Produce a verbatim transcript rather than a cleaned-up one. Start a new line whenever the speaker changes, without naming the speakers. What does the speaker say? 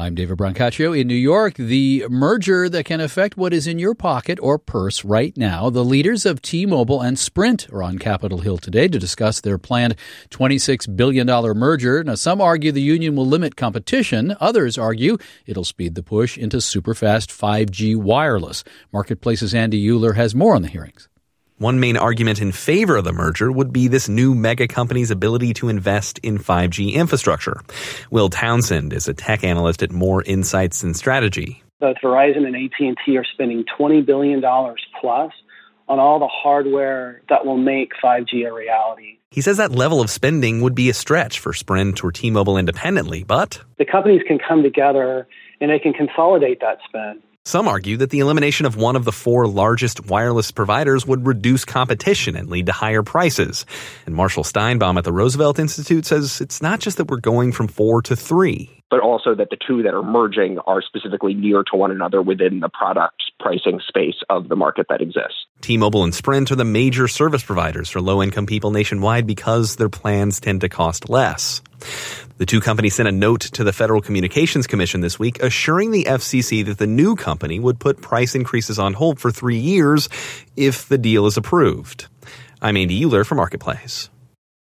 I'm David Brancaccio in New York. The merger that can affect what is in your pocket or purse right now. The leaders of T-Mobile and Sprint are on Capitol Hill today to discuss their planned twenty-six billion dollars merger. Now, some argue the union will limit competition. Others argue it'll speed the push into superfast five G wireless. Marketplace's Andy Uhler has more on the hearings.
One main argument in favor of the merger would be this new mega company's ability to invest in five G infrastructure. Will Townsend is a tech analyst at More Insights and Strategy.
Both Verizon and A T and T are spending twenty billion dollars plus on all the hardware that will make five G a reality.
He says that level of spending would be a stretch for Sprint or T-Mobile independently, but
the companies can come together and they can consolidate that spend.
Some argue that the elimination of one of the four largest wireless providers would reduce competition and lead to higher prices. And Marshall Steinbaum at the Roosevelt Institute says it's not just that we're going from four to three,
but also that the two that are merging are specifically near to one another within the product pricing space of the market that exists.
T-Mobile and Sprint are the major service providers for low-income people nationwide because their plans tend to cost less. The two companies sent a note to the Federal Communications Commission this week assuring the F C C that the new company would put price increases on hold for three years if the deal is approved. I'm Andy Uhler for Marketplace.